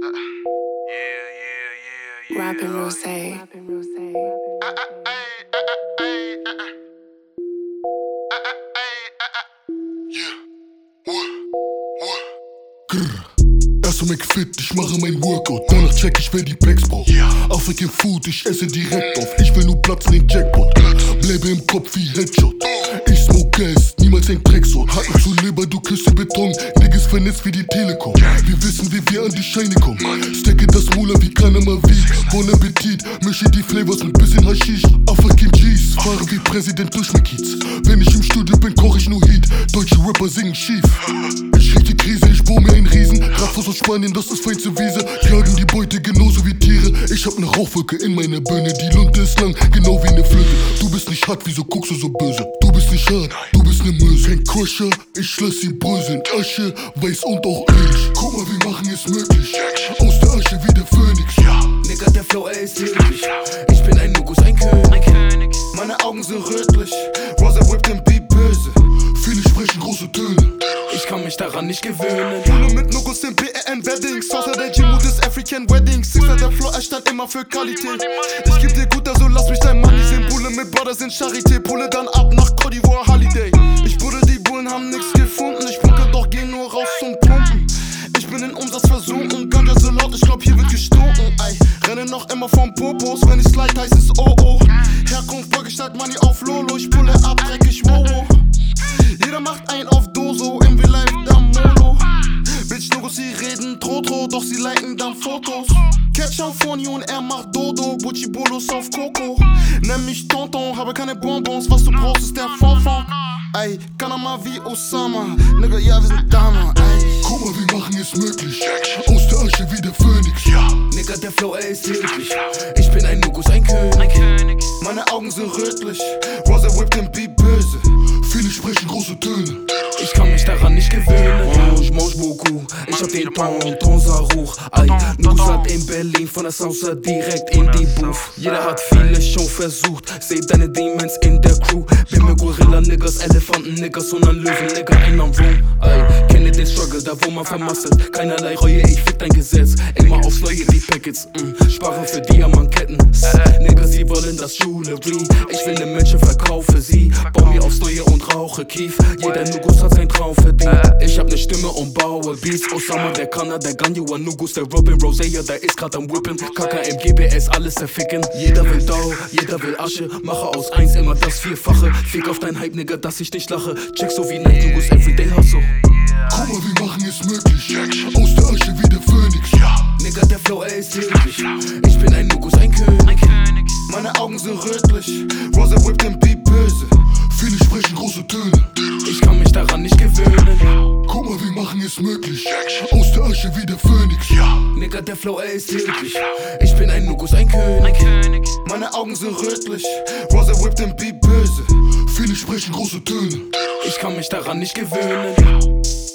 Rapping Rose. Erst McFit, ich mache mein Workout, danach check ich, wer die Packs braucht. African Food, ich esse direkt auf, ich will nur platzen den Jackpot. Bleibe im Kopf wie Headshot, ich smoke Gas, niemals ein Drecksort. Hacken zu Leber, du küsst den Beton, Niggas vernetzt wie die Telekom. Wir wissen, wie wir an die Scheine kommen, stecke das Mula wie keiner mal wie. Bon Appetit, mische die Flavors mit bisschen Haschisch. African G's, fahre wie Präsident durch mein Kiez. Wenn ich im Studio bin, koch ich nur Heat, deutsche Rapper singen schief. Ich krieg die Krise, ich bohr mir einen Riesen, Radfuß aus Spanien, das ist feinste Wiese. Jagen die Beute genauso wie Tiere, ich hab ne Rauchwolke in meiner Birne. Die Lunte ist lang, genau wie ne Flöte. Du bist nicht hart, wieso guckst du so böse? Du bist nicht hart, du bist ne Möse. Kein Crusher, ich lass sie bröseln. Asche, Weiß und auch Milch. Guck mal, wir machen es möglich, aus der Asche wie der Phönix. Nigga, der Flow, ey, ist löblich. Ich bin ein Nugus, ein König. Meine Augen sind rötlich, Rosa whipped and beat böse. Viele sprechen große Töne, ich kann mich daran nicht gewöhnen. Pule mit Nugus in BRN Weddings, außer der G-Mood ist African Weddings. Sixer der Flow, er stand immer für Qualität. Ich geb dir gut, also lass mich dein Money sehen. Pule mit Brothers in Charité, Pule dann ab nach Côte d'Ivoire Holiday. Ich bruder, die Bullen haben nix gefunden, ich pumpe doch, geh nur raus zum Pumpen. Ich bin in Umsatz versunken, Ganja so laut, ich glaub hier wird gestunken. Ey, renne noch immer vom Popos, wenn ich slide heißt es oh oh. Herkunft, Bürgerstadt, Money auf Lolo, ich pulle ab, dreckig wow. Jeder macht ein auf Doso, im Real Life dann Molo. Bitch, Nugus, sie reden Trotro, doch sie liken dann Fotos. Catch auf Phony und er macht Dodo, Butchi Bolos auf Coco. Nenn mich Tonton, habe keine Bonbons, was du brauchst ist der Fonfon. Ey, Kanama wie Osama, Nigga, ja wir sind Dama, ey. guck mal, wir machen es möglich, aus der Asche wie der Phönix. Nigga, der Flow, ey, ist löblich. Ich bin ein Nugus, ein König. Meine Augen sind rötlich, Rosa whipped and beat böse. Viele sprechen große Töne, ich kann mich daran nicht gewöhnen. Je mange beaucoup, ich hab den Ton hoch. Ey, Nugus hat in Berlin, von der Southside direkt in die Booth. Jeder hat vieles schon versucht, seh deine Demons in der Crew. Bin mit Gorilla Niggas, Elefanten Niggas und ein Löwen Nigga in am Room. Ey, kenne den Struggle, da wo man vermasselt. Keinerlei Reue, ich fick dein Gesetz. Immer aufs Neue die Packets, sparen für Diamantketten. Niggas, sie wollen das Jewelry. Ich will ne Menschen, verkaufe sie. Bau mir aufs Neue und rauche Kief. Jeder Nugus hat seinen Traum verdient. Ich hab ne Stimme und baue Beats. Osama, der Kanner, der Ganyu, Nugus, der Robin, Rosea, der ist grad am Whippen. KKM, GBS, alles zerficken. Jeder will Dau, jeder will Asche. Mache aus 1 immer das Vierfache. Fick auf dein Hype, Nigga, dass ich nicht lache. Check so wie Night Nugus, everyday hustle. guck mal, wir machen es möglich, aus der Asche wie der Phönix. Nigga, der Flow, ey, ist löblich. Ich bin ein Nugus, ein König. Meine Augen sind rötlich, Rosa whipped and beat böse. Viele sprechen große Töne, ich kann mich daran nicht gewöhnen. guck mal, wir machen es möglich, aus der Asche wie der Phönix. Nigga, der Flow, ey, ist löblich. Ich bin ein Nugus, ein König. Meine Augen sind rötlich, Rosa whipped and beat böse. Viele sprechen große Töne, Ich kann mich daran nicht gewöhnen.